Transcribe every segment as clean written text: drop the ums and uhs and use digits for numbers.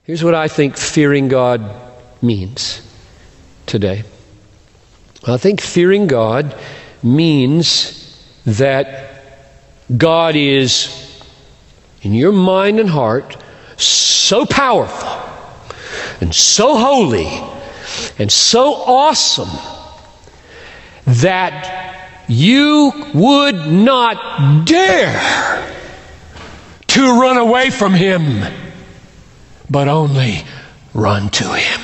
Here's what I think fearing God means today. I think fearing God means that God is, in your mind and heart, so powerful and so holy and so awesome that you would not dare to run away from Him, but only run to Him.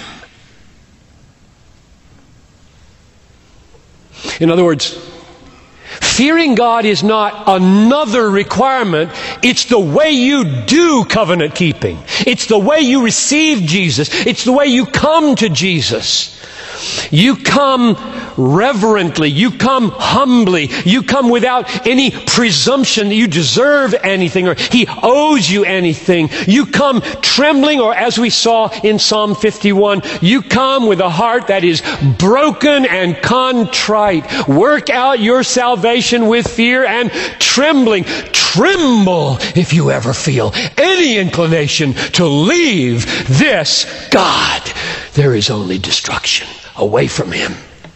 In other words, fearing God is not another requirement. It's the way you do covenant keeping. It's the way you receive Jesus. It's the way you come to Jesus. You come reverently. You come humbly. You come without any presumption that you deserve anything or He owes you anything. You come trembling, or as we saw in Psalm 51, you come with a heart that is broken and contrite. Work out your salvation with fear and trembling. Tremble if you ever feel any inclination to leave this God. There is only destruction away from Him.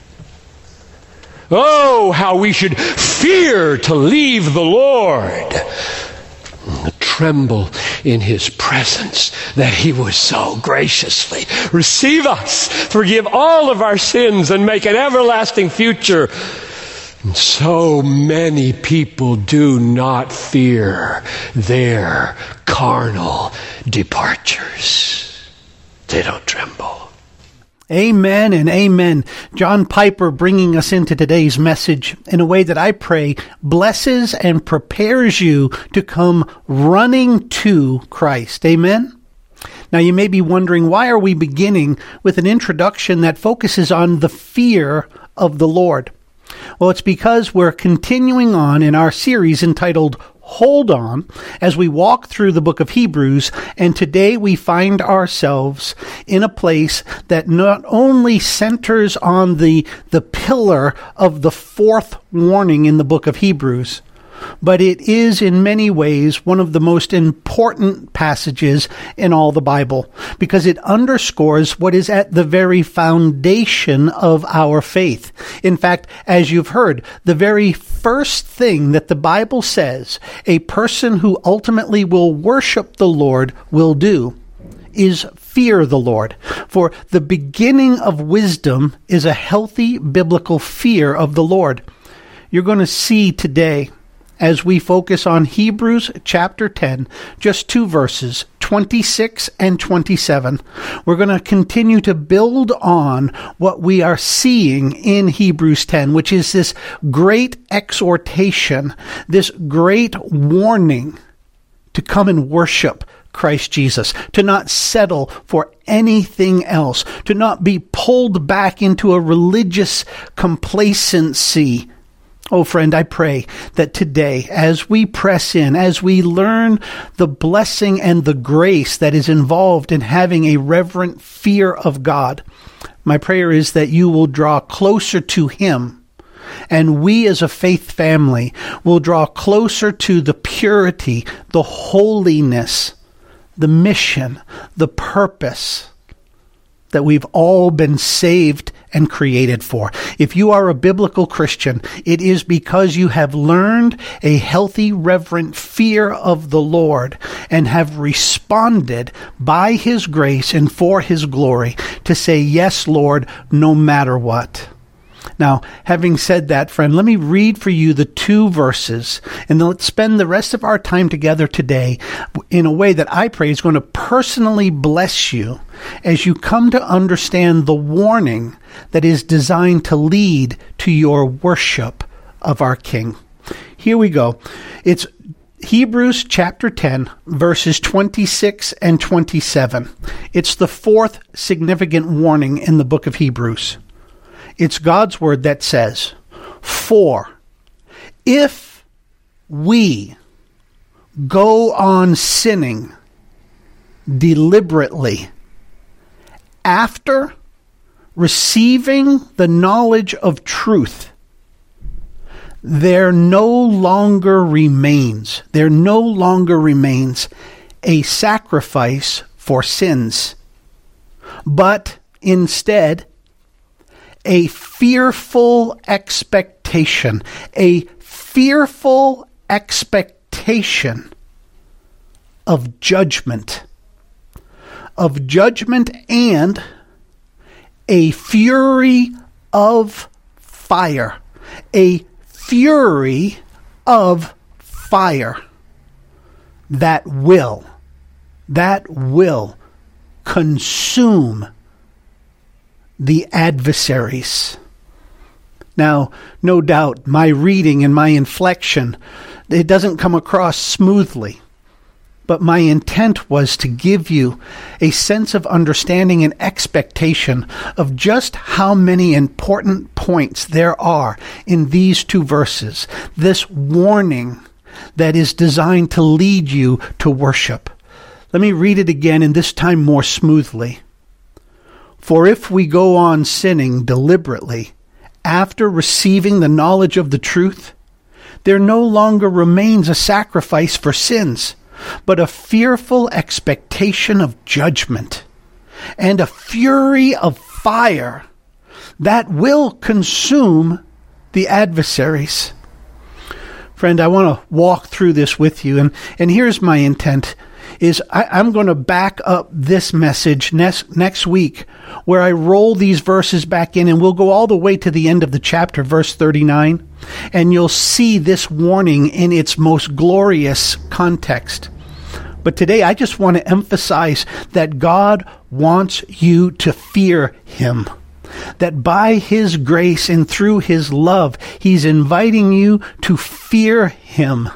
Oh, how we should fear to leave the Lord. Tremble in His presence that He would so graciously receive us, forgive all of our sins, and make an everlasting future. And so many people do not fear their carnal departures. They don't tremble. Amen and amen. John Piper bringing us into today's message in a way that I pray blesses and prepares you to come running to Christ. Amen? Now you may be wondering, why are we beginning with an introduction that focuses on the fear of the Lord? Well, it's because we're continuing on in our series entitled Hold On, as we walk through the book of Hebrews, and today we find ourselves in a place that not only centers on the pillar of the fourth warning in the book of Hebrews, but it is in many ways one of the most important passages in all the Bible, because it underscores what is at the very foundation of our faith. In fact, as you've heard, the very first thing that the Bible says a person who ultimately will worship the Lord will do is fear the Lord. For the beginning of wisdom is a healthy biblical fear of the Lord. You're going to see today, as we focus on Hebrews chapter 10, just two verses, 26 and 27. We're going to continue to build on what we are seeing in Hebrews 10, which is this great exhortation, this great warning to come and worship Christ Jesus, to not settle for anything else, to not be pulled back into a religious complacency. Oh, friend, I pray that today, as we press in, as we learn the blessing and the grace that is involved in having a reverent fear of God, my prayer is that you will draw closer to Him, and we as a faith family will draw closer to the purity, the holiness, the mission, the purpose that we've all been saved and created for. If you are a biblical Christian, it is because you have learned a healthy, reverent fear of the Lord and have responded by His grace and for His glory to say, yes, Lord, no matter what. Now, having said that, friend, let me read for you the two verses, and then let's spend the rest of our time together today in a way that I pray is going to personally bless you as you come to understand the warning that is designed to lead to your worship of our King. Here we go. It's Hebrews chapter 10, verses 26 and 27. It's the fourth significant warning in the book of Hebrews. It's God's word that says, "For if we go on sinning deliberately after receiving the knowledge of truth, there no longer remains a sacrifice for sins, but instead a fearful expectation, a fearful expectation of judgment and a fury of fire, a fury of fire that will consume the adversaries. Now, no doubt, my reading and my inflection, it doesn't come across smoothly, but my intent was to give you a sense of understanding and expectation of just how many important points there are in these two verses. This warning that is designed to lead you to worship. Let me read it again, and this time more smoothly. For if we go on sinning deliberately after receiving the knowledge of the truth, there no longer remains a sacrifice for sins, but a fearful expectation of judgment and a fury of fire that will consume the adversaries. Friend, I want to walk through this with you, and here's my intent, is I'm going to back up this message next week, where I roll these verses back in, and we'll go all the way to the end of the chapter, verse 39, and you'll see this warning in its most glorious context. But today, I just want to emphasize that God wants you to fear Him. That by His grace and through His love, He's inviting you to fear Him.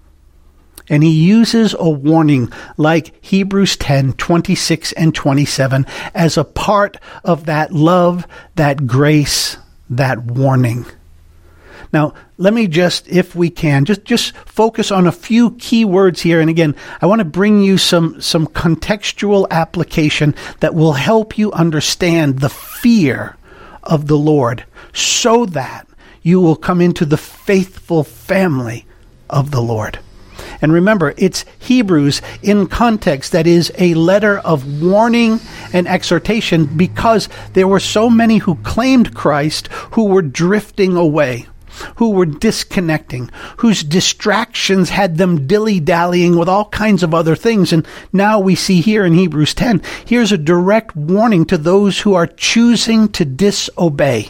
And He uses a warning like Hebrews 10:26 and 27 as a part of that love, that grace, that warning. Now, let me just, if we can, just focus on a few key words here. And again, I want to bring you some contextual application that will help you understand the fear of the Lord, so that you will come into the faithful family of the Lord. And remember, it's Hebrews in context that is a letter of warning and exhortation, because there were so many who claimed Christ who were drifting away, who were disconnecting, whose distractions had them dilly-dallying with all kinds of other things. And now we see here in Hebrews 10, here's a direct warning to those who are choosing to disobey.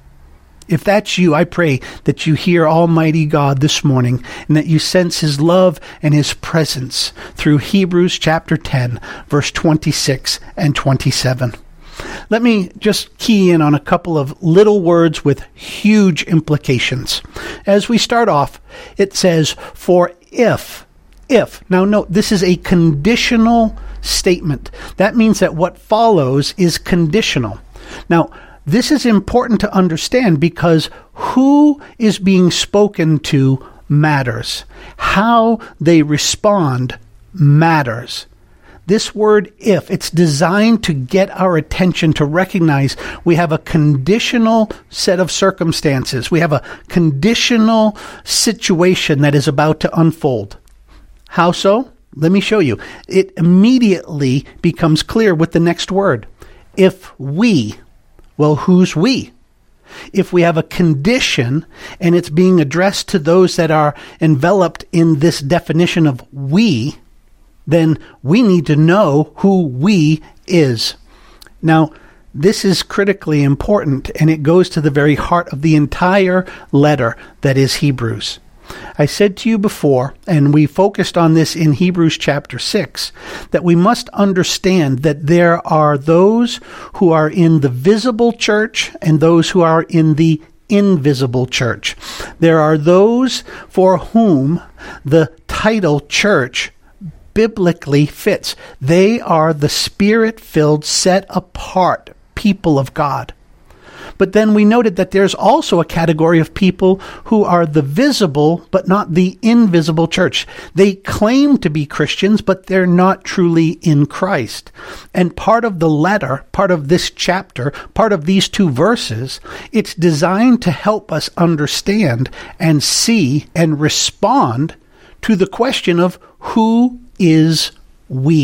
If that's you, I pray that you hear Almighty God this morning, and that you sense His love and His presence through Hebrews chapter 10, verse 26 and 27. Let me just key in on a couple of little words with huge implications. As we start off, it says, for if. Now note, this is a conditional statement. That means that what follows is conditional. Now, this is important to understand, because who is being spoken to matters. How they respond matters. This word if, it's designed to get our attention to recognize we have a conditional set of circumstances. We have a conditional situation that is about to unfold. How so? Let me show you. It immediately becomes clear with the next word. If we. Well, who's we? If we have a condition and it's being addressed to those that are enveloped in this definition of we, then we need to know who we is. Now, this is critically important, and it goes to the very heart of the entire letter that is Hebrews. I said to you before, and we focused on this in Hebrews chapter 6, that we must understand that there are those who are in the visible church and those who are in the invisible church. There are those for whom the title church biblically fits. They are the Spirit-filled, set-apart people of God. But then we noted that there's also a category of people who are the visible but not the invisible church. They claim to be Christians, but they're not truly in Christ. And part of the letter, part of this chapter, part of these two verses, it's designed to help us understand and see and respond to the question of who is we.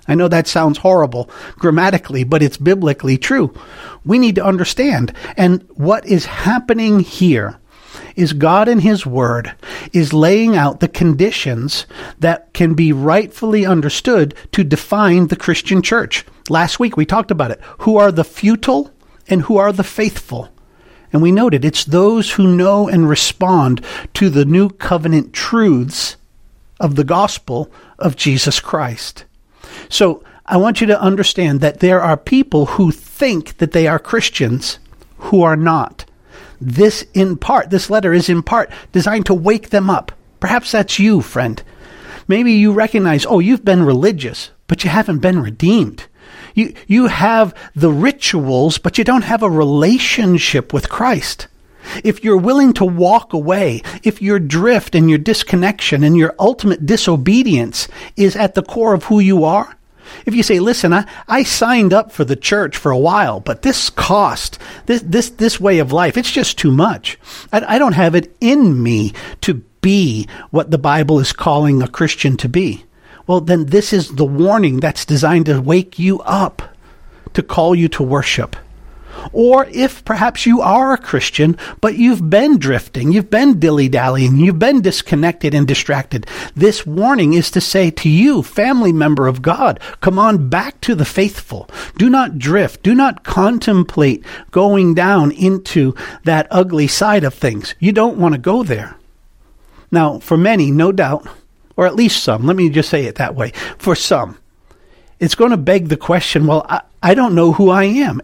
I know that sounds horrible grammatically, but it's biblically true. We need to understand. And what is happening here is God in His Word is laying out the conditions that can be rightfully understood to define the Christian church. Last week we talked about it. Who are the futile and who are the faithful? And we noted it's those who know and respond to the new covenant truths of the gospel of Jesus Christ. So I want you to understand that there are people who think that they are Christians who are not. This letter is in part designed to wake them up. Perhaps that's you, friend. Maybe you recognize, you've been religious, but you haven't been redeemed. You have the rituals, but you don't have a relationship with Christ. If you're willing to walk away, if your drift and your disconnection and your ultimate disobedience is at the core of who you are, if you say, listen, I signed up for the church for a while, but this cost, this way of life, it's just too much. I don't have it in me to be what the Bible is calling a Christian to be. Well, then this is the warning that's designed to wake you up, to call you to worship. Or if perhaps you are a Christian, but you've been drifting, you've been dilly-dallying, you've been disconnected and distracted, this warning is to say to you, family member of God, come on back to the faithful. Do not drift. Do not contemplate going down into that ugly side of things. You don't want to go there. Now, for many, no doubt, or at least some, let me just say it that way, for some, it's going to beg the question, well, I don't know who I am.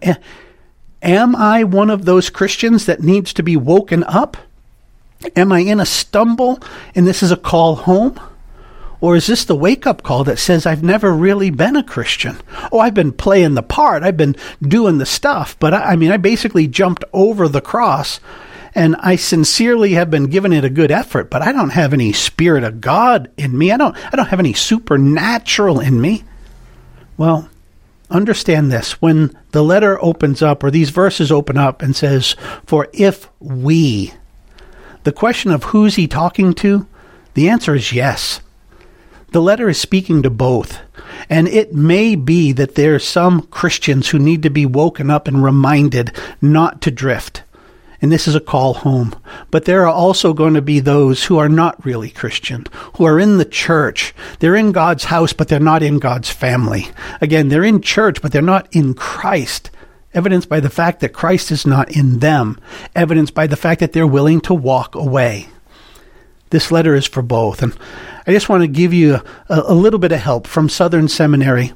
Am I one of those Christians that needs to be woken up? Am I in a stumble and this is a call home? Or is this the wake-up call that says I've never really been a Christian? I've been playing the part. I've been doing the stuff. But I basically jumped over the cross and I sincerely have been giving it a good effort, but I don't have any Spirit of God in me. I don't have any supernatural in me. Well, understand this. When the letter opens up, or these verses open up and says, for if we, the question of who's he talking to, the answer is yes. The letter is speaking to both. And it may be that there are some Christians who need to be woken up and reminded not to drift. And this is a call home. But there are also going to be those who are not really Christian, who are in the church. They're in God's house, but they're not in God's family. Again, they're in church, but they're not in Christ. Evidenced by the fact that Christ is not in them. Evidenced by the fact that they're willing to walk away. This letter is for both. And I just want to give you a little bit of help from Southern Seminary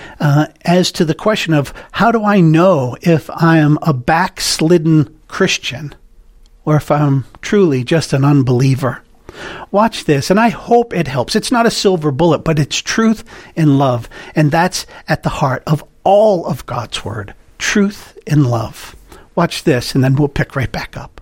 as to the question of how do I know if I am a backslidden Christian or if I'm truly just an unbeliever. Watch this, and I hope it helps. It's not a silver bullet, but it's truth and love, and that's at the heart of all of God's Word, truth and love. Watch this, and then we'll pick right back up.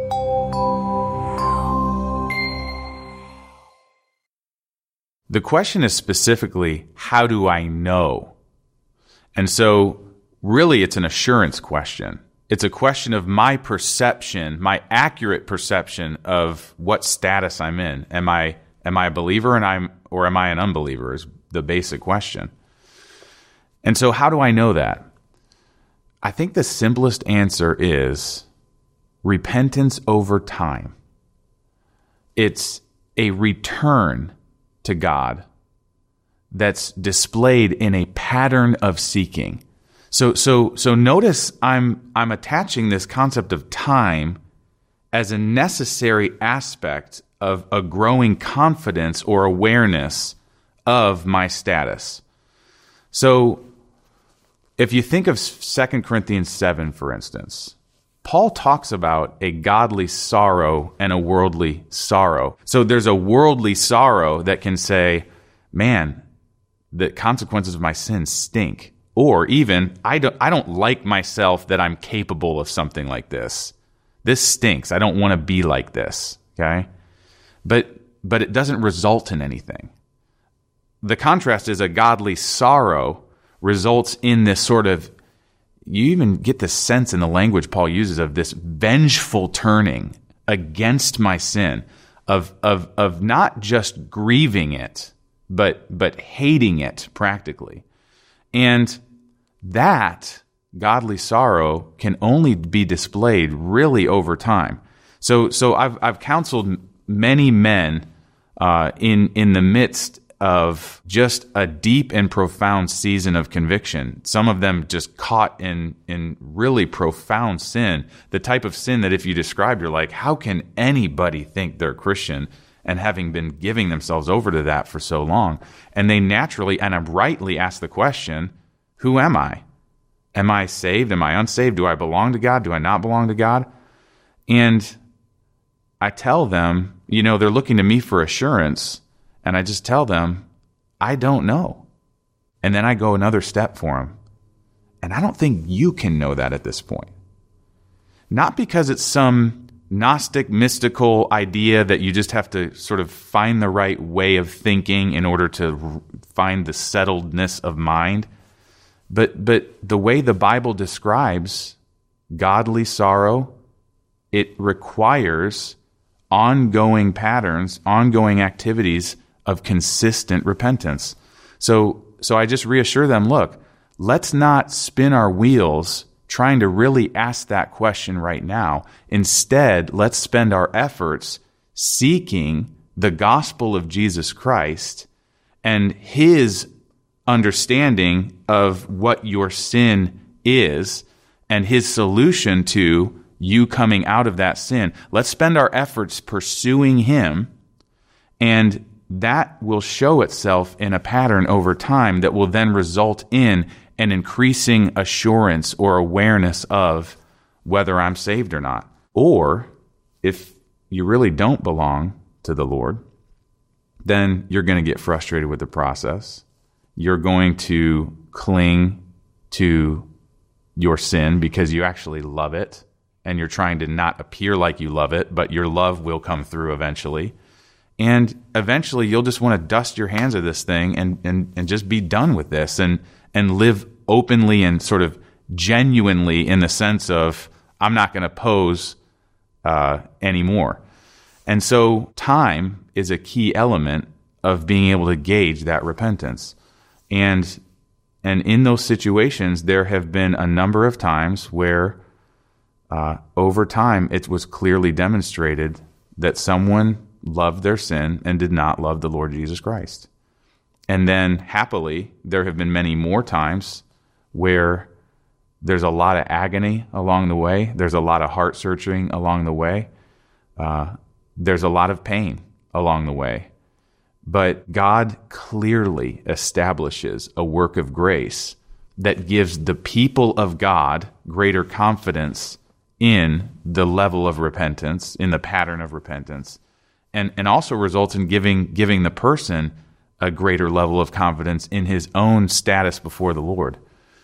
The question is specifically, how do I know? And so, really, it's an assurance question. It's a question of my perception, my accurate perception of what status I'm in. Am I a believer or am I an unbeliever is the basic question. And so how do I know that? I think the simplest answer is repentance over time. It's a return to God that's displayed in a pattern of seeking. So notice I'm attaching this concept of time as a necessary aspect of a growing confidence or awareness of my status. So if you think of 2 Corinthians 7, for instance, Paul talks about a godly sorrow and a worldly sorrow. So there's a worldly sorrow that can say, man, the consequences of my sin stink. Or even, I don't like myself that I'm capable of something like this. This stinks. I don't want to be like this. Okay? But it doesn't result in anything. The contrast is a godly sorrow results in this sort of, you even get the sense in the language Paul uses of this vengeful turning against my sin, of not just grieving it, but hating it practically. And that godly sorrow can only be displayed really over time. So I've counseled many men in the midst of just a deep and profound season of conviction. Some of them just caught in really profound sin, the type of sin that if you describe, you're like, how can anybody think they're Christian? And having been giving themselves over to that for so long. And they naturally and rightly ask the question, who am I? Am I saved? Am I unsaved? Do I belong to God? Do I not belong to God? And I tell them, they're looking to me for assurance. And I just tell them, I don't know. And then I go another step for them. And I don't think you can know that at this point. Not because it's some Gnostic, mystical idea that you just have to sort of find the right way of thinking in order to find the settledness of mind. But the way the Bible describes godly sorrow, it requires ongoing patterns, ongoing activities of consistent repentance. So I just reassure them, look, let's not spin our wheels trying to really ask that question right now. Instead, let's spend our efforts seeking the gospel of Jesus Christ and his understanding of what your sin is and his solution to you coming out of that sin. Let's spend our efforts pursuing him, and that will show itself in a pattern over time that will then result in an increasing assurance or awareness of whether I'm saved or not. Or if you really don't belong to the Lord, then you're going to get frustrated with the process. You're going to cling to your sin because you actually love it, and you're trying to not appear like you love it, but your love will come through eventually. And eventually you'll just want to dust your hands of this thing and just be done with this and live openly and sort of genuinely in the sense of, I'm not going to pose anymore. And so time is a key element of being able to gauge that repentance. And in those situations, there have been a number of times where over time it was clearly demonstrated that someone loved their sin and did not love the Lord Jesus Christ. And then happily, there have been many more times where there's a lot of agony along the way. There's a lot of heart searching along the way. There's a lot of pain along the way. But God clearly establishes a work of grace that gives the people of God greater confidence in the level of repentance, in the pattern of repentance, and also results in giving the person a greater level of confidence in his own status before the Lord.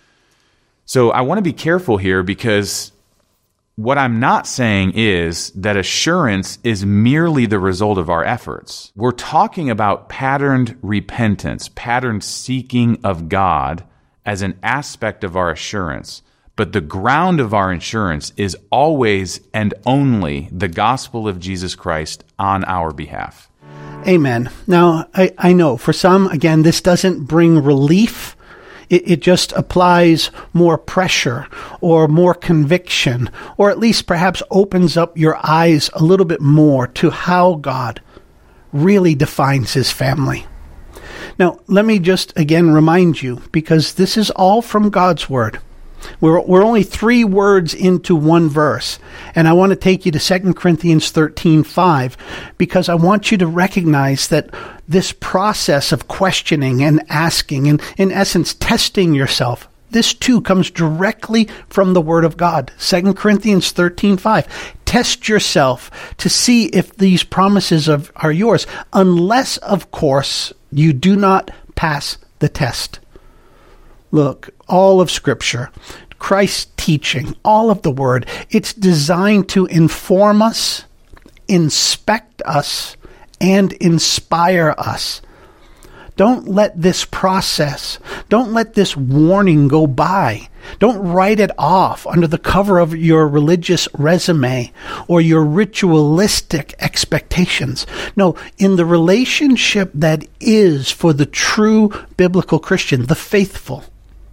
So I want to be careful here, because what I'm not saying is that assurance is merely the result of our efforts. We're talking about patterned repentance, patterned seeking of God as an aspect of our assurance. But the ground of our assurance is always and only the gospel of Jesus Christ on our behalf. Amen. Now, I know for some, again, this doesn't bring relief. It just applies more pressure or more conviction, or at least perhaps opens up your eyes a little bit more to how God really defines his family. Now, let me just again remind you, because this is all from God's word. We're only 3 words into one verse, and I want to take you to 2 Corinthians 13:5, because I want you to recognize that this process of questioning and asking, and in essence testing yourself, this too comes directly from the Word of God. 2 Corinthians 13:5. Test yourself to see if these promises are yours, unless, of course, you do not pass the test. Look, all of Scripture, Christ's teaching, all of the Word, it's designed to inform us, inspect us, and inspire us. Don't let this process, don't let this warning go by. Don't write it off under the cover of your religious resume or your ritualistic expectations. No, in the relationship that is for the true biblical Christian, the faithful,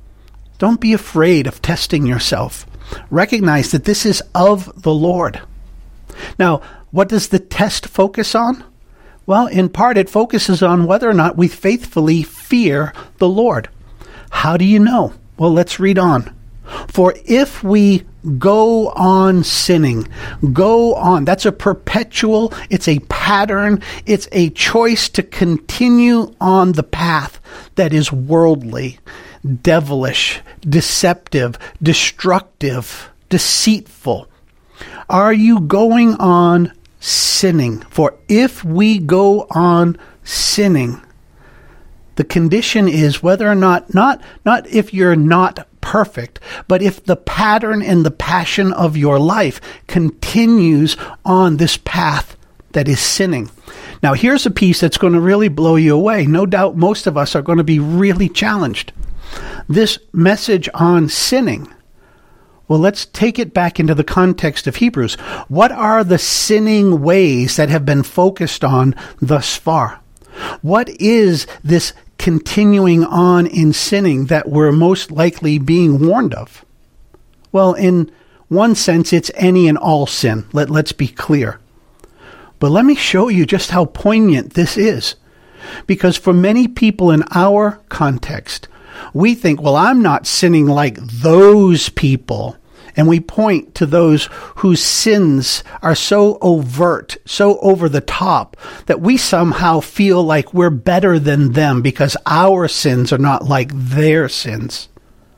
Don't be afraid of testing yourself. Recognize that this is of the Lord. Now, what does the test focus on? Well, in part, it focuses on whether or not we faithfully fear the Lord. How do you know? Well, let's read on. For if we go on sinning, go on. That's a perpetual, it's a pattern, it's a choice to continue on the path that is worldly, devilish, deceptive, destructive, deceitful. Are you going on sinning? For if we go on sinning, the condition is whether or not if you're not perfect, but if the pattern and the passion of your life continues on this path that is sinning. Now, here's a piece that's going to really blow you away. No doubt most of us are going to be really challenged. This message on sinning, well, let's take it back into the context of Hebrews. What are the sinning ways that have been focused on thus far? What is this continuing on in sinning that we're most likely being warned of? Well, in one sense, it's any and all sin. Let's be clear. But let me show you just how poignant this is. Because for many people in our context, we think, well, I'm not sinning like those people. And we point to those whose sins are so overt, so over the top, that we somehow feel like we're better than them because our sins are not like their sins.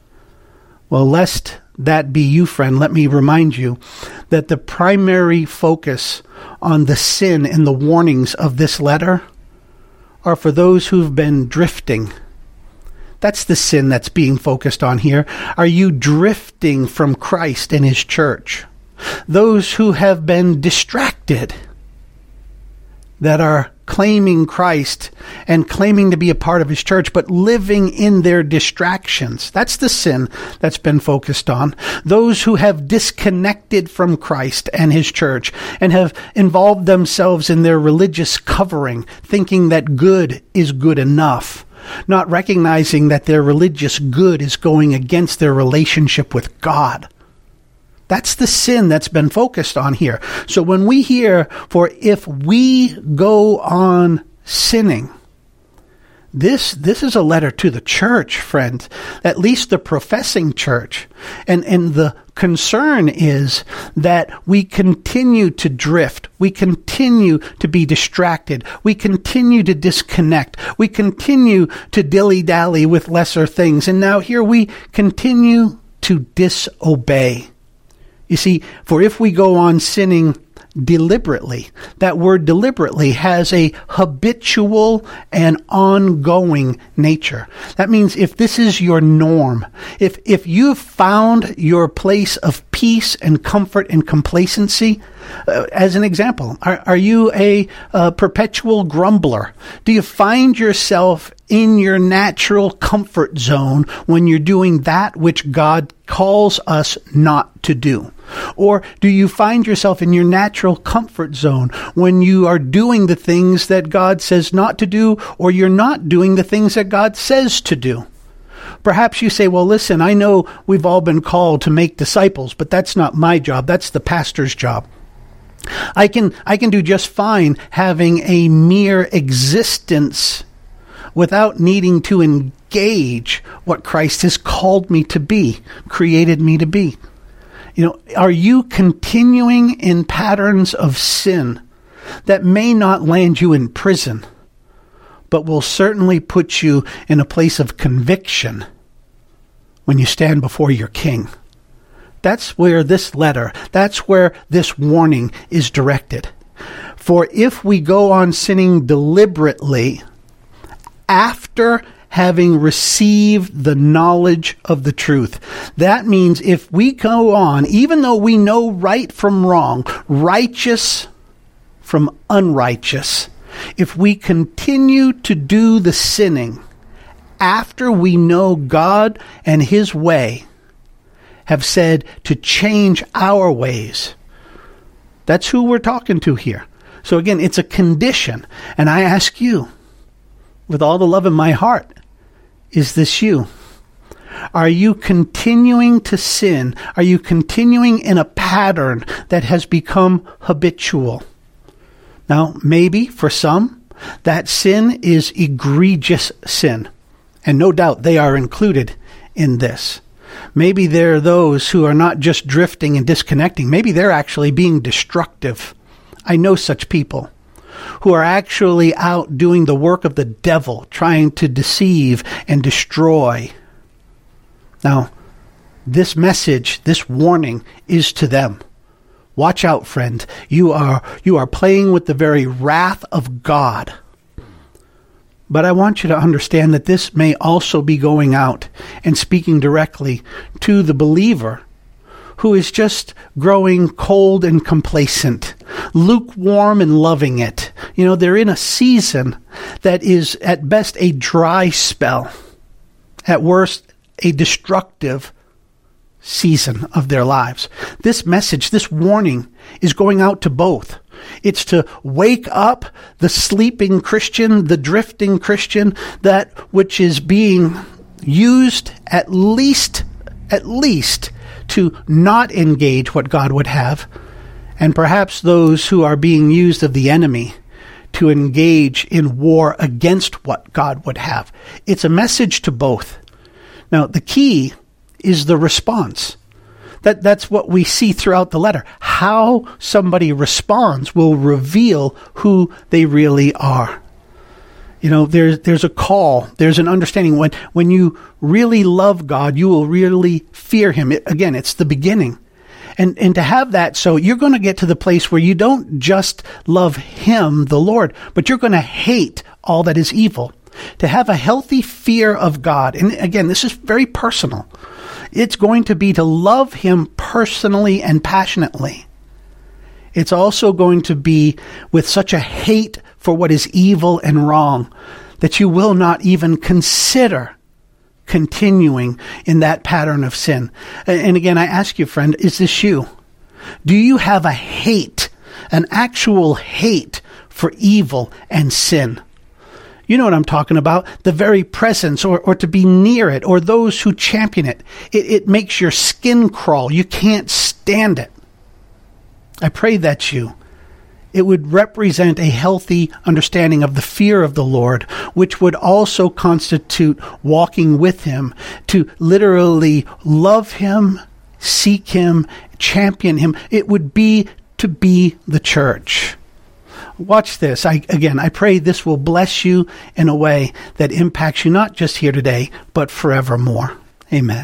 Well, lest that be you, friend, let me remind you that the primary focus on the sin and the warnings of this letter are for those who've been drifting. That's the sin that's being focused on here. Are you drifting from Christ and his church? Those who have been distracted, that are claiming Christ and claiming to be a part of his church, but living in their distractions. That's the sin that's been focused on. Those who have disconnected from Christ and his church and have involved themselves in their religious covering, thinking that good is good enough, not recognizing that their religious good is going against their relationship with God. That's the sin that's been focused on here. So when we hear, for if we go on sinning, this is a letter to the church, friends, at least the professing church. And the concern is that we continue to drift. We continue to be distracted. We continue to disconnect. We continue to dilly-dally with lesser things. And now here we continue to disobey. You see, for if we go on sinning deliberately, that word deliberately has a habitual and ongoing nature. That means if this is your norm, if you've found your place of peace and comfort and complacency, as an example, are you a perpetual grumbler? Do you find yourself in your natural comfort zone when you're doing that which God calls us not to do? Or do you find yourself in your natural comfort zone when you are doing the things that God says not to do, or you're not doing the things that God says to do? Perhaps you say, well, listen, I know we've all been called to make disciples, but that's not my job. That's the pastor's job. I can do just fine having a mere existence without needing to engage what Christ has called me to be, created me to be. You know, are you continuing in patterns of sin that may not land you in prison, but will certainly put you in a place of conviction when you stand before your King? That's where this letter, that's where this warning is directed. For if we go on sinning deliberately after having received the knowledge of the truth. That means if we go on, even though we know right from wrong, righteous from unrighteous, if we continue to do the sinning after we know God and his way have said to change our ways, that's who we're talking to here. So again, it's a condition. And I ask you, with all the love in my heart, is this you? Are you continuing to sin? Are you continuing in a pattern that has become habitual? Now, maybe for some, that sin is egregious sin. And no doubt they are included in this. Maybe there are those who are not just drifting and disconnecting. Maybe they're actually being destructive. I know such people who are actually out doing the work of the devil, trying to deceive and destroy. Now, this message, this warning is to them. Watch out, friend. You are playing with the very wrath of God. But I want you to understand that this may also be going out and speaking directly to the believer who is just growing cold and complacent, lukewarm and loving it. You know, they're in a season that is at best a dry spell, at worst a destructive season of their lives. This message, this warning is going out to both. It's to wake up the sleeping Christian, the drifting Christian, that which is being used at least to not engage what God would have, and perhaps those who are being used of the enemy to engage in war against what God would have. It's a message to both. Now, the key is the response. That's what we see throughout the letter. How somebody responds will reveal who they really are. You know, there's a call, there's an understanding. When you really love God, you will really fear him. Again, it's the beginning. And to have that, so you're going to get to the place where you don't just love him, the Lord, but you're going to hate all that is evil. To have a healthy fear of God, and again, this is very personal. It's going to be to love him personally and passionately. It's also going to be with such a hate for what is evil and wrong that you will not even consider continuing in that pattern of sin. And again, I ask you, friend, is this you? Do you have a hate, an actual hate for evil and sin? You know what I'm talking about. The very presence or to be near it, or those who champion it. It makes your skin crawl. You can't stand it. I pray that's you. It would represent a healthy understanding of the fear of the Lord, which would also constitute walking with him, to literally love him, seek him, champion him. It would be to be the church. Watch this. I pray this will bless you in a way that impacts you not just here today, but forevermore. Amen.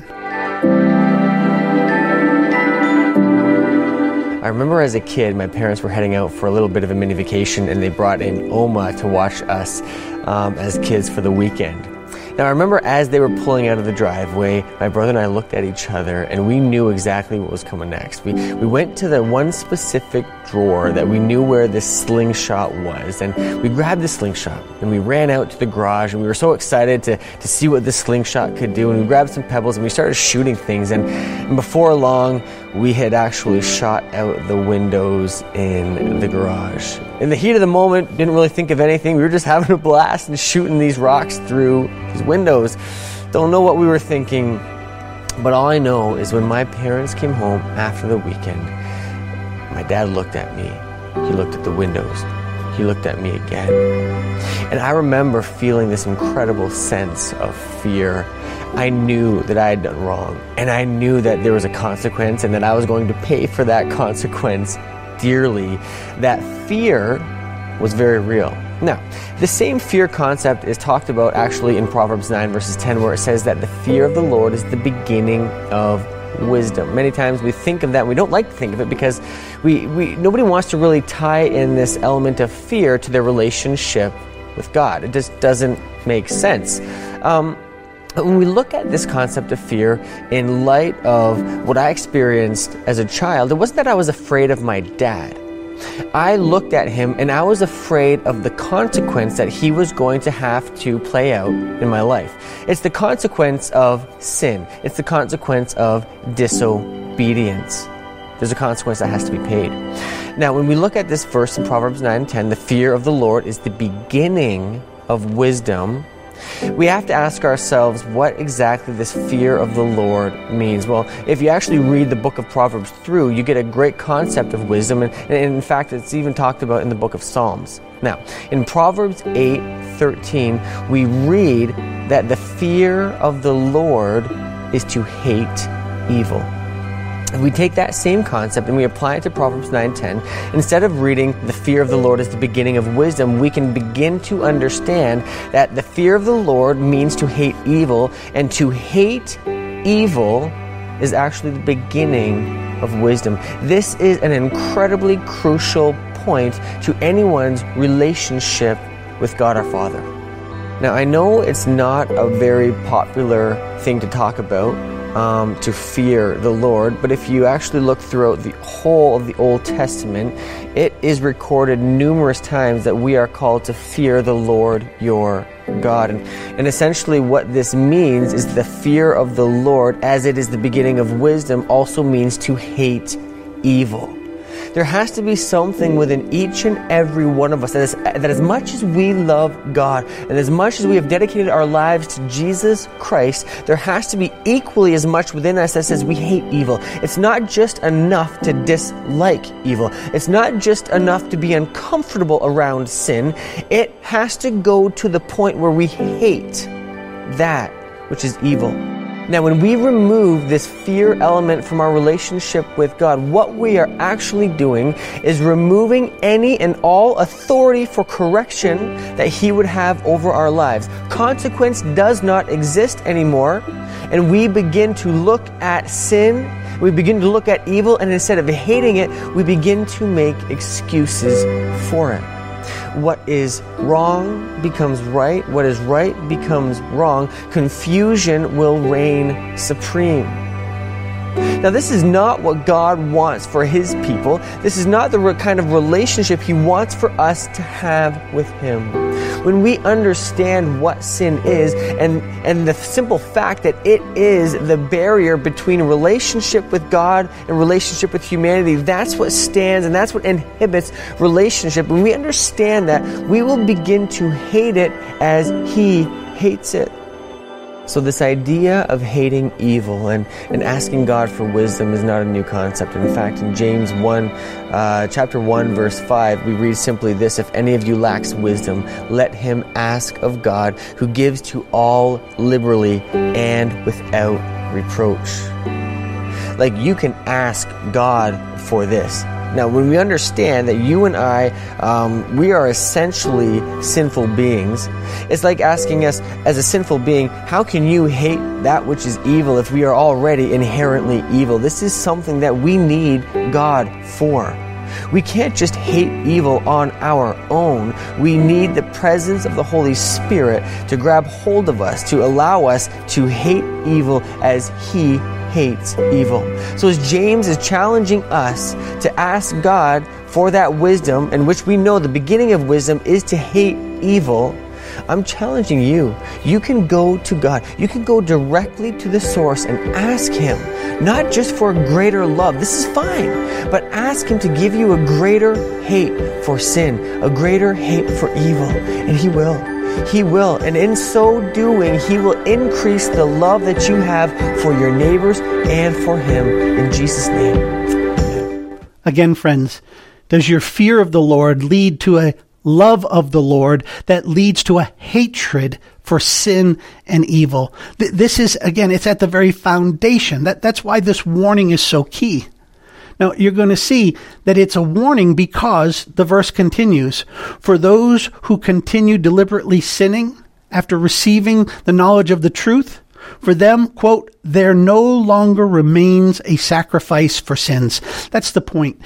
I remember as a kid, my parents were heading out for a little bit of a mini vacation, and they brought in Oma to watch us as kids for the weekend. Now, I remember as they were pulling out of the driveway, my brother and I looked at each other, and we knew exactly what was coming next. We went to the one specific drawer that we knew where this slingshot was, and we grabbed the slingshot, and we ran out to the garage, and we were so excited to see what this slingshot could do, and we grabbed some pebbles, and we started shooting things, and before long, we had actually shot out the windows in the garage. In the heat of the moment, didn't really think of anything. We were just having a blast and shooting these rocks through these windows. Don't know what we were thinking, but all I know is when my parents came home after the weekend, my dad looked at me. He looked at the windows. He looked at me again. And I remember feeling this incredible sense of fear. I knew that I had done wrong, and I knew that there was a consequence and that I was going to pay for that consequence dearly. That fear was very real. Now, the same fear concept is talked about actually in Proverbs 9 verses 10, where it says that the fear of the Lord is the beginning of wisdom. Many times we think of that, and we don't like to think of it because nobody wants to really tie in this element of fear to their relationship with God. It just doesn't make sense. But when we look at this concept of fear in light of what I experienced as a child, it wasn't that I was afraid of my dad. I looked at him and I was afraid of the consequence that he was going to have to play out in my life. It's the consequence of sin. It's the consequence of disobedience. There's a consequence that has to be paid. Now, when we look at this verse in Proverbs 9:10, the fear of the Lord is the beginning of wisdom. We have to ask ourselves what exactly this fear of the Lord means. Well, if you actually read the book of Proverbs through, you get a great concept of wisdom, and in fact, it's even talked about in the book of Psalms. Now, in Proverbs 8:13, we read that the fear of the Lord is to hate evil. If we take that same concept and we apply it to Proverbs 9:10, instead of reading the fear of the Lord as the beginning of wisdom, we can begin to understand that the fear of the Lord means to hate evil, and to hate evil is actually the beginning of wisdom. This is an incredibly crucial point to anyone's relationship with God our Father. Now, I know it's not a very popular thing to talk about, to fear the Lord, but if you actually look throughout the whole of the Old Testament, it is recorded numerous times that we are called to fear the Lord your God. And essentially what this means is the fear of the Lord, as it is the beginning of wisdom, also means to hate evil. There has to be something within each and every one of us that as much as we love God and as much as we have dedicated our lives to Jesus Christ, there has to be equally as much within us that says we hate evil. It's not just enough to dislike evil. It's not just enough to be uncomfortable around sin. It has to go to the point where we hate that which is evil. Now, when we remove this fear element from our relationship with God, what we are actually doing is removing any and all authority for correction that He would have over our lives. Consequence does not exist anymore, and we begin to look at sin, we begin to look at evil, and instead of hating it, we begin to make excuses for it. What is wrong becomes right. What is right becomes wrong. Confusion will reign supreme. Now, this is not what God wants for His people. This is not the kind of relationship He wants for us to have with Him. When we understand what sin is and the simple fact that it is the barrier between relationship with God and relationship with humanity, that's what stands and that's what inhibits relationship. When we understand that, we will begin to hate it as He hates it. So this idea of hating evil and asking God for wisdom is not a new concept. In fact, in James 1, chapter 1, verse 5, we read simply this: if any of you lacks wisdom, let him ask of God, who gives to all liberally and without reproach. Like, you can ask God for this. Now, when we understand that you and I, we are essentially sinful beings, it's like asking us, as a sinful being, how can you hate that which is evil if we are already inherently evil? This is something that we need God for. We can't just hate evil on our own. We need the presence of the Holy Spirit to grab hold of us, to allow us to hate evil as He hates evil. So as James is challenging us to ask God for that wisdom, in which we know the beginning of wisdom is to hate evil, I'm challenging you. You can go to God. You can go directly to the source and ask Him, not just for a greater love. This is fine, but ask Him to give you a greater hate for sin, a greater hate for evil, and He will. He will, and in so doing, He will increase the love that you have for your neighbors and for Him. In Jesus' name. Amen. Again, friends, does your fear of the Lord lead to a love of the Lord that leads to a hatred for sin and evil? This is, again, it's at the very foundation. That's why this warning is so key. Now, you're going to see that it's a warning because the verse continues, for those who continue deliberately sinning after receiving the knowledge of the truth, for them, quote, there no longer remains a sacrifice for sins. That's the point.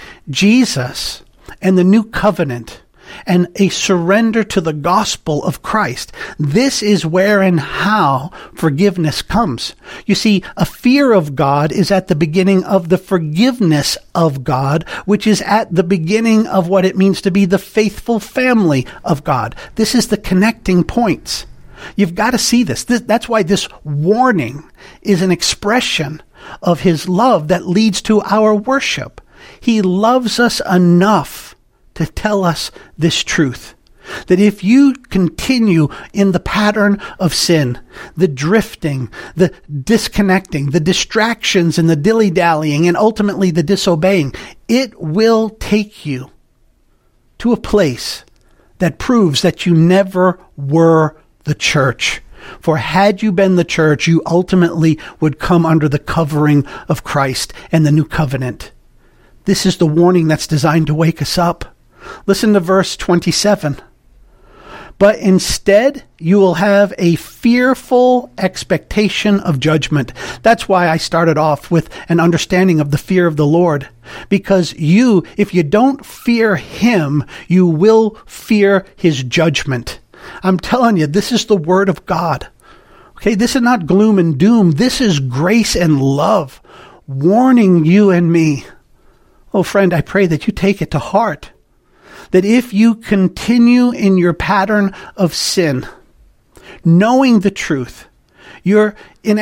Jesus and the new covenant and a surrender to the gospel of Christ. This is where and how forgiveness comes. You see, a fear of God is at the beginning of the forgiveness of God, which is at the beginning of what it means to be the faithful family of God. This is the connecting points. You've got to see this. That's why this warning is an expression of His love that leads to our worship. He loves us enough to tell us this truth. That if you continue in the pattern of sin, the drifting, the disconnecting, the distractions and the dilly-dallying, and ultimately the disobeying, it will take you to a place that proves that you never were the church. For had you been the church, you ultimately would come under the covering of Christ and the new covenant. This is the warning that's designed to wake us up. Listen to verse 27. But instead, you will have a fearful expectation of judgment. That's why I started off with an understanding of the fear of the Lord. Because you, if you don't fear Him, you will fear His judgment. I'm telling you, this is the Word of God. Okay, this is not gloom and doom. This is grace and love, warning you and me. Oh, friend, I pray that you take it to heart. That if you continue in your pattern of sin, knowing the truth, you're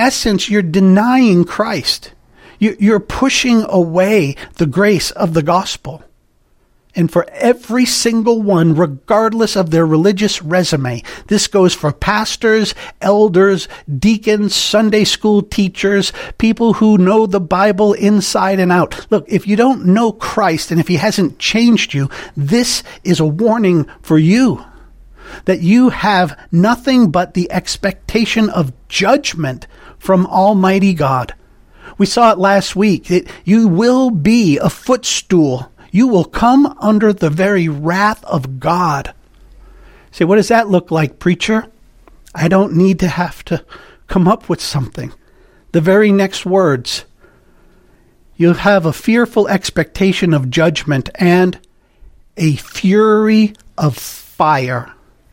denying Christ. You're pushing away the grace of the gospel. And for every single one, regardless of their religious resume, this goes for pastors, elders, deacons, Sunday school teachers, people who know the Bible inside and out. Look, if you don't know Christ and if He hasn't changed you, this is a warning for you. That you have nothing but the expectation of judgment from Almighty God. We saw it last week. That you will be a footstool. You will come under the very wrath of God. Say, what does that look like, preacher? I don't need to have to come up with something. The very next words. You'll have a fearful expectation of judgment and a fury of fire.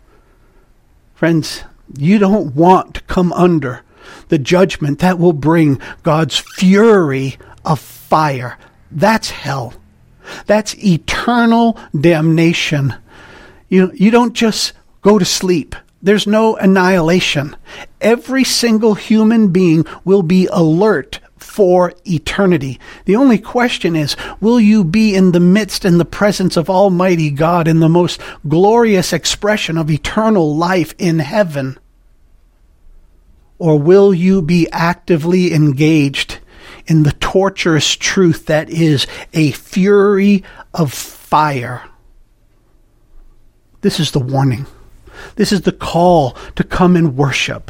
Friends, you don't want to come under the judgment that will bring God's fury of fire. That's hell. That's eternal damnation. You don't just go to sleep. There's no annihilation. Every single human being will be alert for eternity. The only question is, will you be in the midst and the presence of Almighty God in the most glorious expression of eternal life in heaven? Or will you be actively engaged in the torturous truth that is a fury of fire? This is the warning. This is the call to come and worship,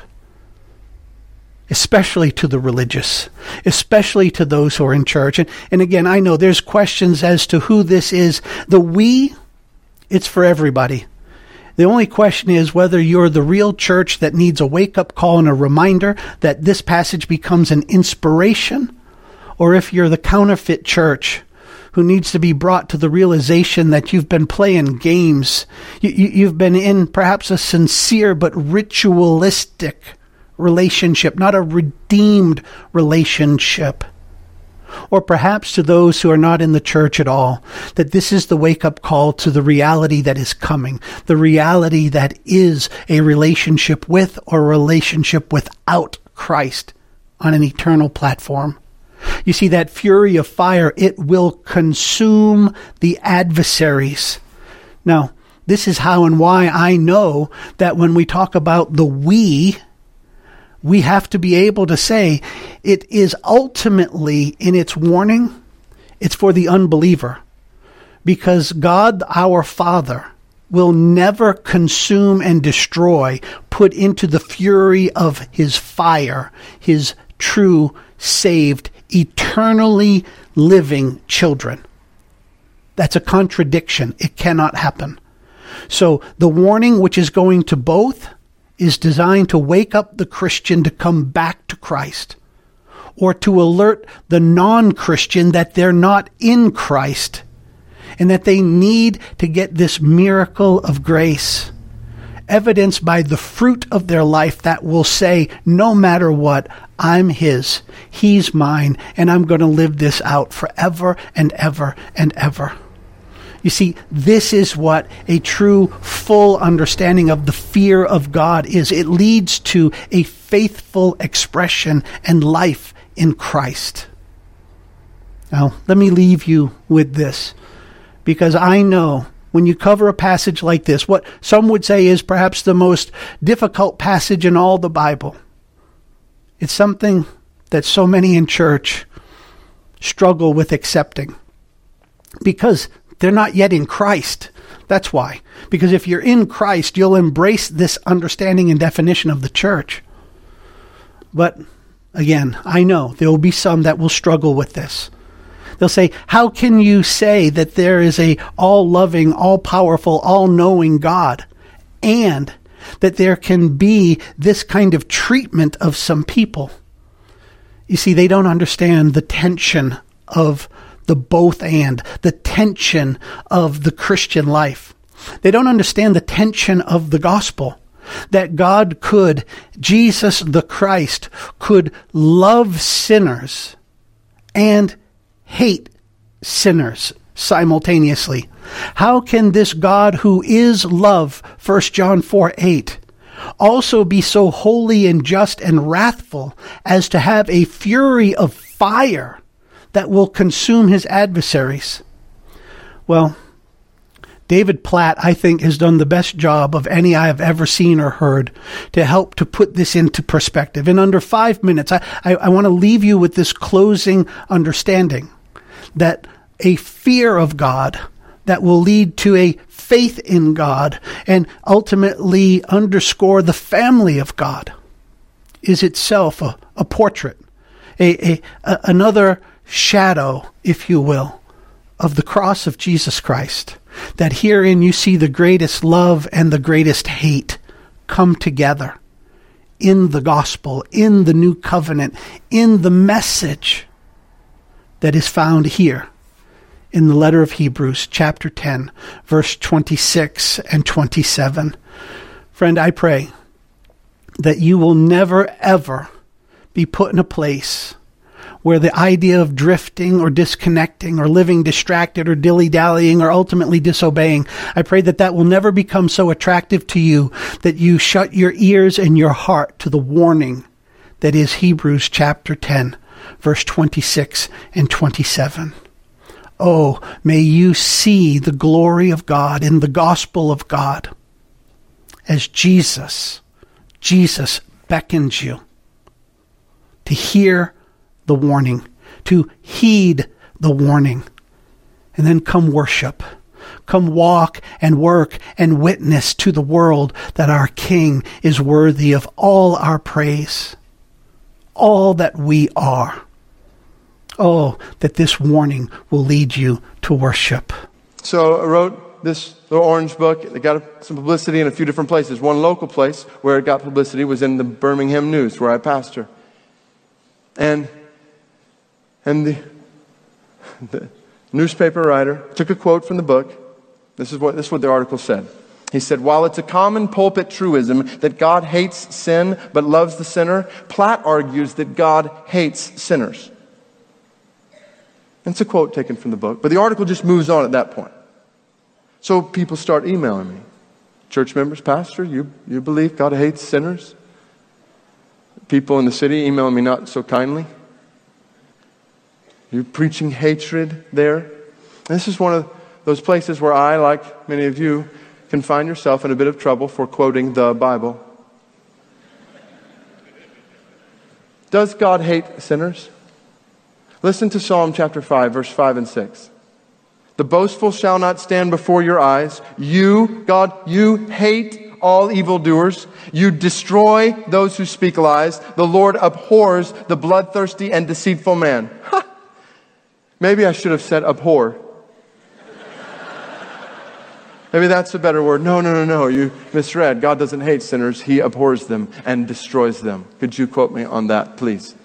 especially to the religious, especially to those who are in church. And again, I know there's questions as to who this is. The we, it's for everybody. The only question is whether you're the real church that needs a wake-up call and a reminder that this passage becomes an inspiration, or if you're the counterfeit church who needs to be brought to the realization that you've been playing games. You've been in perhaps a sincere but ritualistic relationship, not a redeemed relationship. Or perhaps to those who are not in the church at all, that this is the wake-up call to the reality that is coming, the reality that is a relationship with or a relationship without Christ on an eternal platform. You see, that fury of fire, it will consume the adversaries. Now, this is how and why I know that when we talk about the we have to be able to say it is ultimately in its warning, it's for the unbeliever. Because God, our Father, will never consume and destroy, put into the fury of His fire, His true, saved, eternally living children. That's a contradiction. It cannot happen. So the warning, which is going to both, is designed to wake up the Christian to come back to Christ, or to alert the non-Christian that they're not in Christ and that they need to get this miracle of grace, evidenced by the fruit of their life that will say, no matter what, I'm His, He's mine, and I'm going to live this out forever and ever and ever. You see, this is what a true, full understanding of the fear of God is. It leads to a faithful expression and life in Christ. Now, let me leave you with this, because I know when you cover a passage like this, what some would say is perhaps the most difficult passage in all the Bible. It's something that so many in church struggle with accepting because they're not yet in Christ. That's why. Because if you're in Christ, you'll embrace this understanding and definition of the church. But again, I know there will be some that will struggle with this. They'll say, how can you say that there is a all-loving, all-powerful, all-knowing God, and that there can be this kind of treatment of some people? You see, they don't understand the tension of the both and, the tension of the Christian life. They don't understand the tension of the gospel. That God could, Jesus the Christ, could love sinners and hate sinners simultaneously. How can this God who is love, 1 John 4:8, also be so holy and just and wrathful as to have a fury of fire that will consume his adversaries? Well, David Platt, I think, has done the best job of any I have ever seen or heard to help to put this into perspective. In under 5 minutes, I want to leave you with this closing understanding that a fear of God that will lead to a faith in God and ultimately underscore the family of God is itself a portrait, another shadow, if you will, of the cross of Jesus Christ. That herein you see the greatest love and the greatest hate come together in the gospel, in the new covenant, in the message that is found here in the letter of Hebrews, chapter 10, verse 26 and 27. Friend, I pray that you will never, ever be put in a place where the idea of drifting or disconnecting or living distracted or dilly-dallying or ultimately disobeying, I pray that that will never become so attractive to you that you shut your ears and your heart to the warning that is Hebrews chapter 10, verse 26 and 27. Oh, may you see the glory of God in the gospel of God as Jesus beckons you to hear the warning, to heed the warning, and then come worship. Come walk and work and witness to the world that our King is worthy of all our praise, all that we are. Oh, that this warning will lead you to worship. So I wrote this little orange book. It got some publicity in a few different places. One local place where it got publicity was in the Birmingham News, where I pastor. And the newspaper writer took a quote from the book. This is what the article said. He said, while it's a common pulpit truism that God hates sin but loves the sinner, Platt argues that God hates sinners. It's a quote taken from the book, but the article just moves on at that point. So people start emailing me. Church members, pastor, you believe God hates sinners? People in the city emailing me not so kindly. You're preaching hatred there. This is one of those places where I, like many of you, can find yourself in a bit of trouble for quoting the Bible. Does God hate sinners? Listen to Psalm chapter 5, verse 5 and 6. The boastful shall not stand before your eyes. You, God, you hate all evildoers. You destroy those who speak lies. The Lord abhors the bloodthirsty and deceitful man. Maybe I should have said abhor. Maybe that's a better word. No. You misread. God doesn't hate sinners. He abhors them and destroys them. Could you quote me on that, please?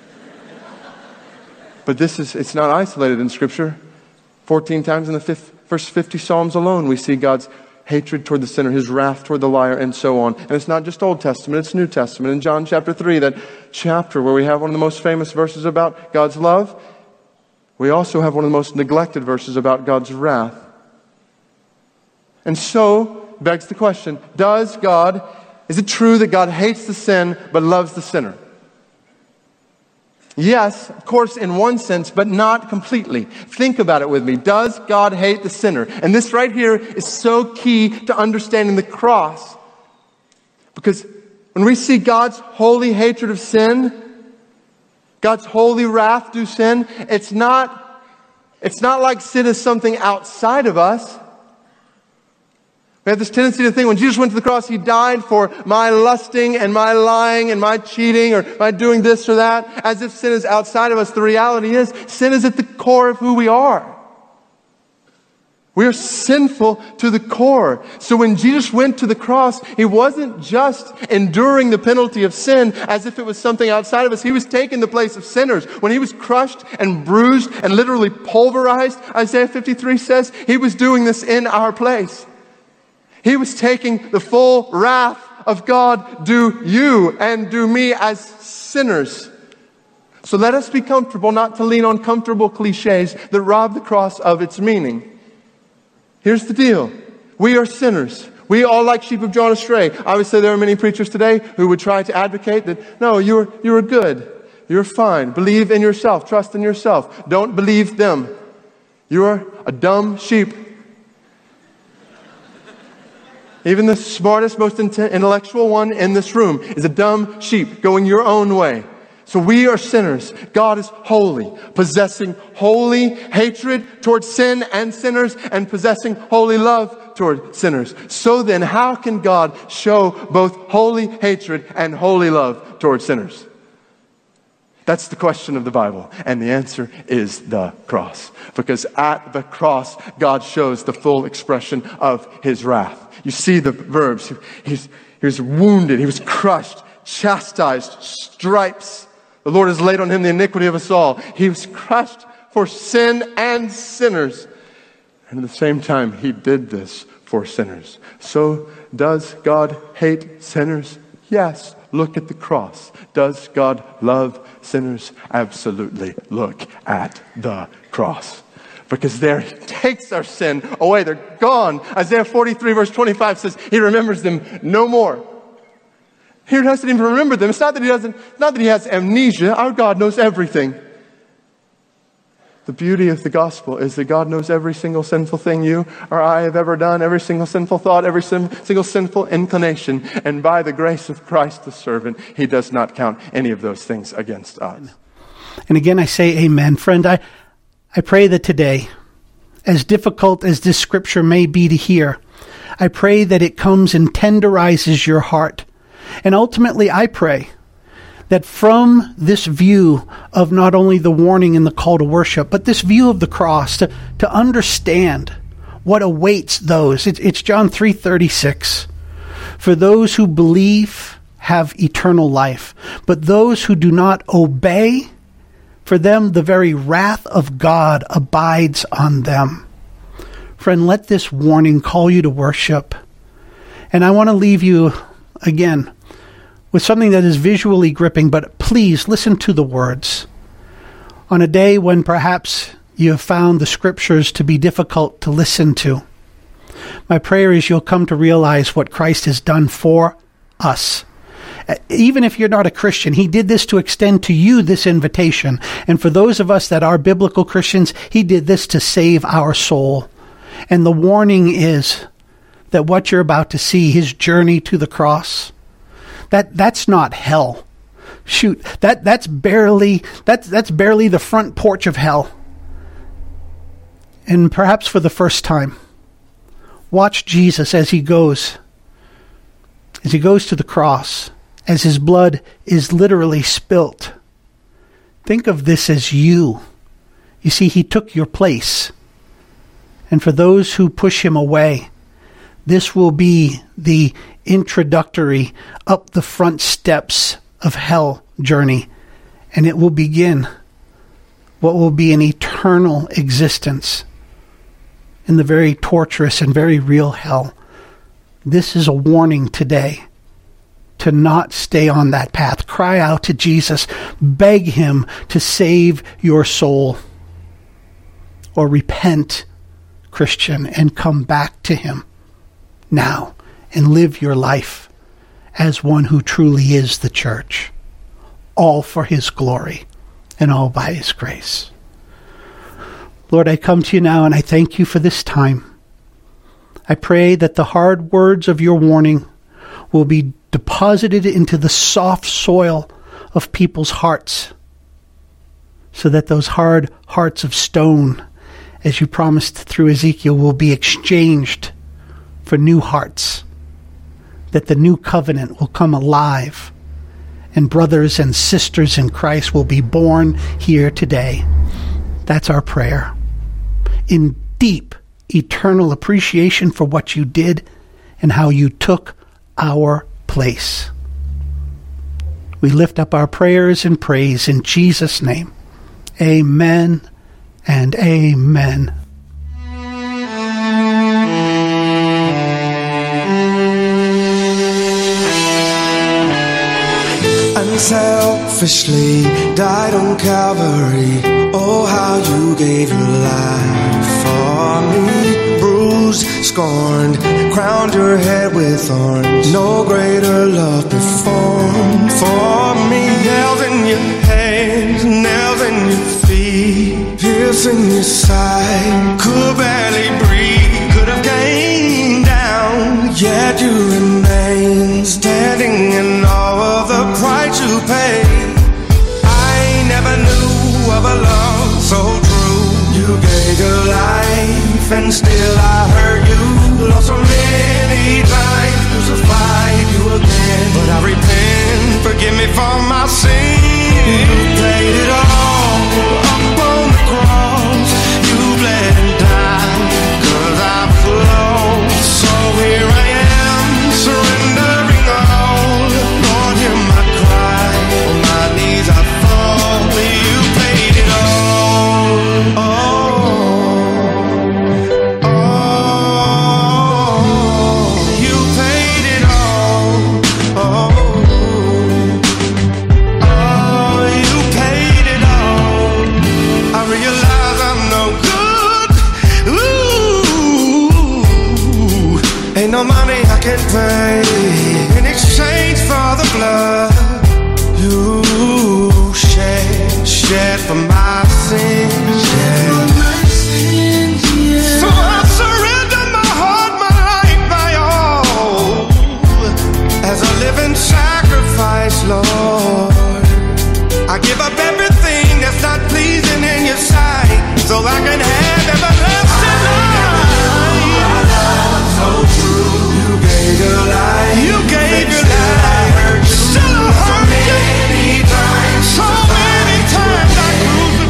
But it's not isolated in Scripture. 14 times in the first 50 Psalms alone, we see God's hatred toward the sinner, His wrath toward the liar, and so on. And it's not just Old Testament, it's New Testament. In John chapter 3, that chapter where we have one of the most famous verses about God's love, we also have one of the most neglected verses about God's wrath. And so, begs the question, is it true that God hates the sin but loves the sinner? Yes, of course, in one sense, but not completely. Think about it with me. Does God hate the sinner? And this right here is so key to understanding the cross. Because when we see God's holy hatred of sin, God's holy wrath due sin, it's not like sin is something outside of us. We have this tendency to think when Jesus went to the cross, He died for my lusting and my lying and my cheating or my doing this or that, as if sin is outside of us. The reality is, sin is at the core of who we are. We are sinful to the core. So when Jesus went to the cross, He wasn't just enduring the penalty of sin as if it was something outside of us. He was taking the place of sinners. When He was crushed and bruised and literally pulverized, Isaiah 53 says, He was doing this in our place. He was taking the full wrath of God due you and due me as sinners. So let us be comfortable not to lean on comfortable cliches that rob the cross of its meaning. Here's the deal. We are sinners. We all like sheep have gone astray. Obviously, there are many preachers today who would try to advocate that, no, you're good. You're fine. Believe in yourself. Trust in yourself. Don't believe them. You're a dumb sheep. Even the smartest, most intellectual one in this room is a dumb sheep going your own way. So we are sinners. God is holy, possessing holy hatred towards sin and sinners and possessing holy love toward sinners. So then, how can God show both holy hatred and holy love towards sinners? That's the question of the Bible. And the answer is the cross. Because at the cross, God shows the full expression of His wrath. You see the verbs. He was wounded. He was crushed, chastised, stripes. The Lord has laid on Him the iniquity of us all. He was crushed for sin and sinners. And at the same time, He did this for sinners. So does God hate sinners? Yes. Look at the cross. Does God love sinners? Absolutely. Look at the cross. Because there He takes our sin away. They're gone. Isaiah 43 verse 25 says He remembers them no more. He doesn't even remember them. It's not that He has amnesia. Our God knows everything. The beauty of the gospel is that God knows every single sinful thing you or I have ever done, every single sinful thought, every single sinful inclination. And by the grace of Christ the servant, He does not count any of those things against us. And again, I say amen. Friend, I pray that today, as difficult as this scripture may be to hear, I pray that it comes and tenderizes your heart. And ultimately, I pray that from this view of not only the warning and the call to worship, but this view of the cross, to understand what awaits those. It's John 3:36. For those who believe have eternal life, but those who do not obey, for them the very wrath of God abides on them. Friend, let this warning call you to worship. And I want to leave you again with something that is visually gripping, but please listen to the words. On a day when perhaps you have found the scriptures to be difficult to listen to, my prayer is you'll come to realize what Christ has done for us. Even if you're not a Christian, He did this to extend to you this invitation. And for those of us that are biblical Christians, He did this to save our soul. And the warning is that what you're about to see, His journey to the cross, that's not hell. Shoot, that's barely the front porch of hell. And perhaps for the first time, watch Jesus as He goes to the cross, as His blood is literally spilt. Think of this as you. You see, He took your place. And for those who push Him away, this will be the introductory up the front steps of hell journey. And it will begin what will be an eternal existence in the very torturous and very real hell. This is a warning today to not stay on that path. Cry out to Jesus. Beg Him to save your soul. Or repent, Christian, and come back to Him now and live your life as one who truly is the church. All for His glory. and all by his grace. Lord, I come to you now and I thank you for this time. I pray that the hard words of your warning will be deposited into the soft soil of people's hearts, so that those hard hearts of stone, as you promised through Ezekiel, will be exchanged for new hearts, that the new covenant will come alive, and brothers and sisters in Christ will be born here today. That's our prayer. In deep, eternal appreciation for what you did and how you took our place. We lift up our prayers and praise in Jesus' name. Amen and amen. Unselfishly died on Calvary. Oh, how you gave your life for me. Bruised, scorned, crowned your head with thorns. No greater love performed for me. Nails in your hands, nails in your feet, piercing your side. Could barely breathe, could have came down, yet you remain standing in all of the price you paid. I never knew of a love so true. You gave your life and still I hurt you. Lost so many times, crucified you again. But I repent, forgive me for my sin. You paid it all up on the cross. You bled and died, 'cause I was lost. So here I am, surrendering all. Lord, hear my cry, on my knees I fall. You paid it all. You paid it all. You paid it all. I realize I'm no good. Ooh, ain't no money I can pay in exchange for the blood you shed for my sins. So I surrender my heart, my life, my all, as a living sacrifice, Lord. I give up everything that's not pleasing in your sight, so I can have everlasting life. So true. You gave your life. You gave your life. Still I hurt you. So many times I crucified.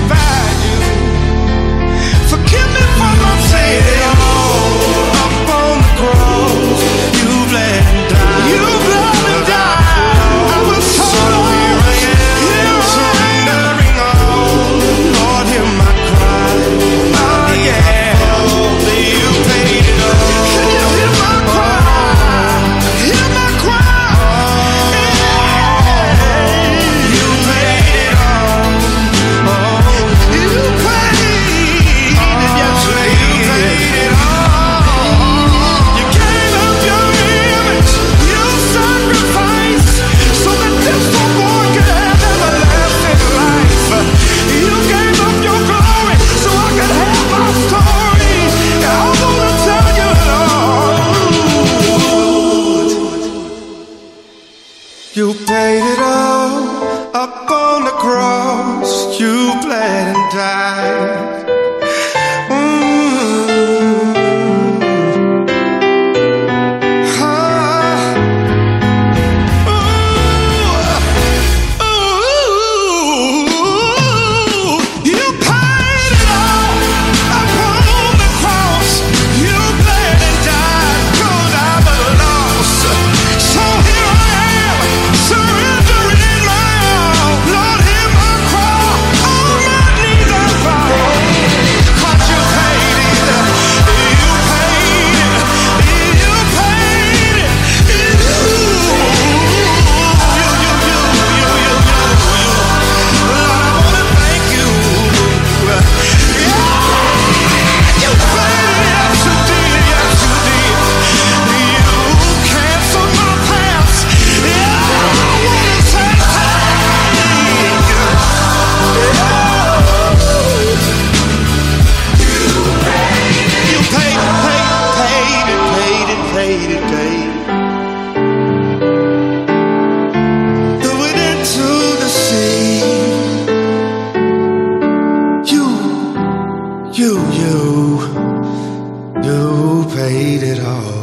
You paid it all.